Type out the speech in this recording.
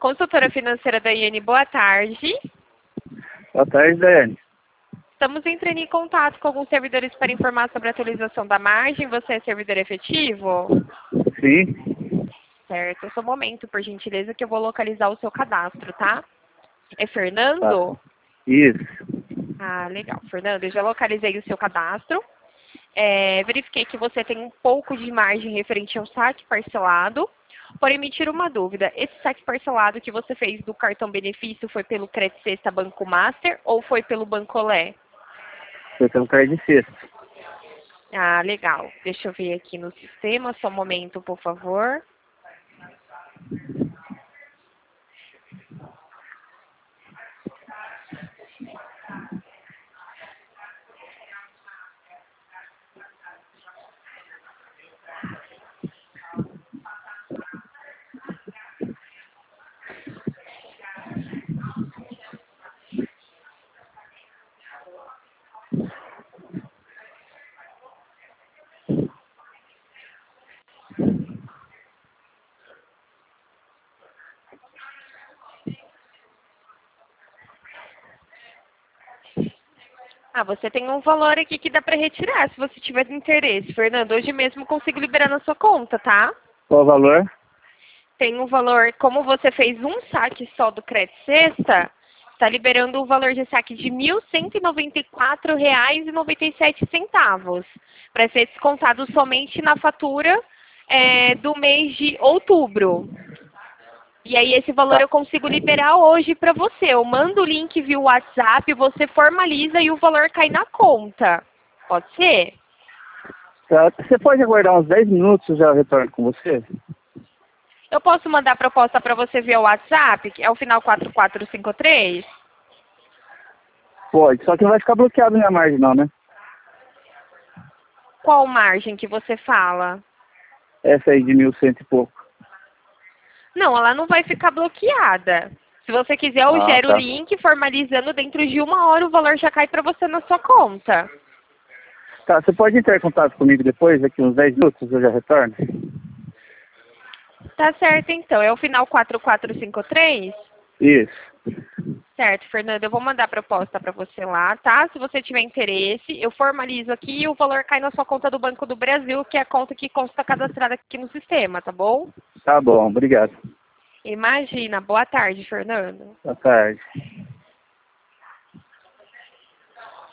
Consultora financeira Daiane, boa tarde. Boa tarde, Daiane. Estamos entrando em contato com alguns servidores para informar sobre a atualização da margem. Você é servidor efetivo? Sim, Certo. Só um momento, por gentileza, que eu vou localizar o seu cadastro, tá? É tá. Fernando? Isso. Ah, legal. Fernando, eu já localizei o seu cadastro. Verifiquei que você tem um pouco de margem referente ao saque parcelado. Porém, me tira uma dúvida. Esse saque parcelado que você fez do cartão benefício foi pelo Crédito Sexta Banco Master ou foi pelo Bancolé? Foi pelo card de sexta. Ah, legal. Deixa eu ver aqui no sistema. Só um momento, por favor. Ah, você tem um valor aqui que dá para retirar, se você tiver interesse. Fernando, hoje mesmo consigo liberar na sua conta, tá? Qual o valor? Tem um valor, como você fez um saque só do Crédito Sexta, está liberando o valor de saque de R$ 1.194,97, para ser descontado somente na fatura do mês de outubro. E aí esse valor Tá. eu consigo liberar hoje para você. Eu mando o link via WhatsApp, você formaliza e o valor cai na conta. Pode ser? Tá. Você pode aguardar uns 10 minutos, eu já retorno com você? Eu posso mandar a proposta para você via WhatsApp, que é o final 4453? Pode, só que não vai ficar bloqueado minha margem não, né? Qual margem que você fala? Essa aí de 1.100 e pouco. Não, ela não vai ficar bloqueada. Se você quiser, eu Ah, gero o tá. link, formalizando, dentro de 1 hora o valor já cai para você na sua conta. Tá, você pode entrar em contato comigo depois, daqui uns 10 minutos, eu já retorno? Tá certo, então. É o final 4453? Isso. Certo, Fernanda, eu vou mandar a proposta para você lá, tá? Se você tiver interesse, eu formalizo aqui e o valor cai na sua conta do Banco do Brasil, que é a conta que consta cadastrada aqui no sistema, tá bom? Tá bom, obrigado. Imagina. Boa tarde, Fernando. Boa tarde.